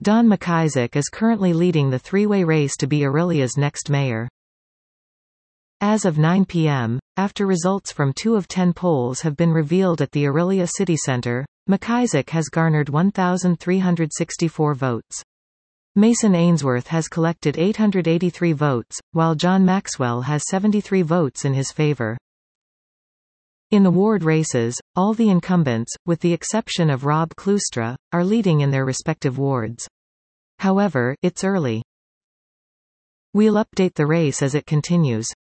Don McIsaac is currently leading the three-way race to be Orillia's next mayor. As of 9 p.m., after results from 2 of 10 polls have been revealed at the Orillia City Center, McIsaac has garnered 1,364 votes. Mason Ainsworth has collected 883 votes, while John Maxwell has 73 votes in his favor. In the ward races, all the incumbents, with the exception of Rob Cloustra, are leading in their respective wards. However, it's early. We'll update the race as it continues.